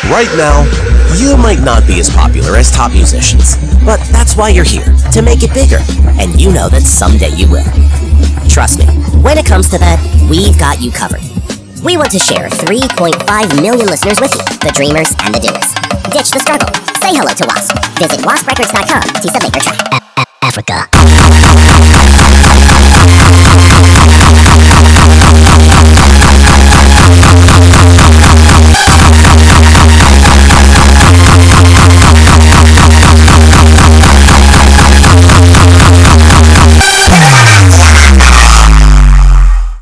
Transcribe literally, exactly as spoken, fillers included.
Right now, you might not be as popular as top musicians, but that's why you're here, to make it bigger. And you know that someday you will. Trust me, when it comes to that, we've got you covered. We want to share three point five million listeners with you, the dreamers and the doers. Ditch the struggle. Say hello to Wasp. Visit wasp records dot com to submit your track. A- A- Africa.